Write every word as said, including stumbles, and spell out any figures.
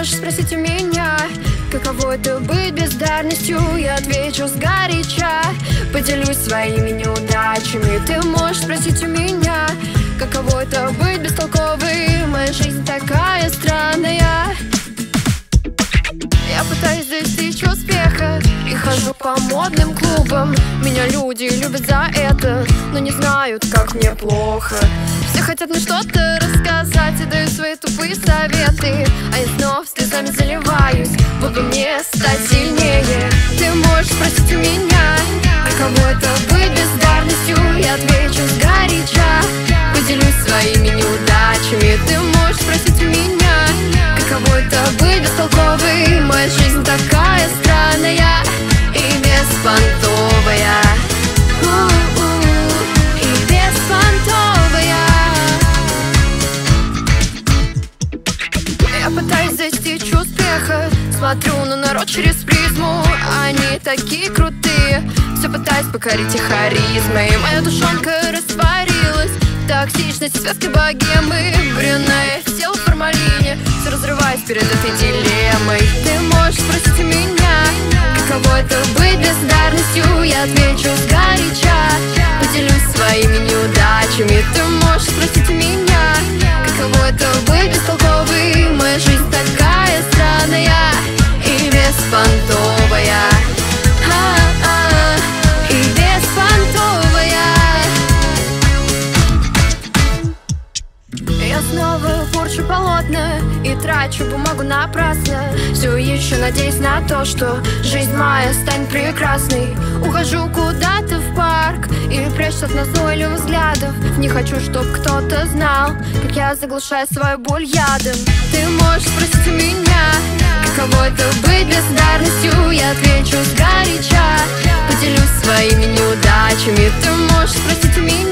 можешь спросить у меня, каково это быть бездарностью? Я отвечу сгоряча, поделюсь своими неудачами. Ты можешь спросить у меня, каково это быть бестолковой? Моя жизнь такая странная. Я пытаюсь достичь успеха и хожу по модным клубам. Меня люди любят за это, но не знают, как мне плохо. Все хотят мне что-то рассказать и дают свои тупые советы, а я снова слезами заливаюсь, вот бы мне стать сильнее. Ты можешь спросить у меня, каково это быть бездарностью? Я отвечу сгоряча, поделюсь своими неудачами. Ты можешь спросить у меня, каково это быть бестолковой? Моя жизнь такая странная и беспонтовая. У-у-у, и беспонтовая. Я пытаюсь достичь успеха, смотрю на народ через призму. Они такие крутые, все пытаюсь покорить их харизмой. Моя душонка растворилась в токсичности светской богемы. Брюнет сел в формалине, все разрываясь перед этой дилеммой. Ты можешь спросить у меня, каково это быть бездарностью? Я отвечу сгоряча, поделюсь своими неудачами. Ты можешь спросить у меня, каково это быть бестолковой? Моя жизнь такая странная и беспонтовая. А-а, и беспонтовая. Я снова порчу полотна и трачу бумагу напрасно. Все еще надеюсь на то, что жизнь моя станет прекрасной. Ухожу куда-то в парк и прячусь от назойливых взглядов. Не хочу, чтоб кто-то знал, как я заглушаю свою боль ядом. Ты можешь спросить у меня, каково это быть бездарностью? Я отвечу сгоряча, поделюсь своими неудачами. Ты можешь спросить у меня,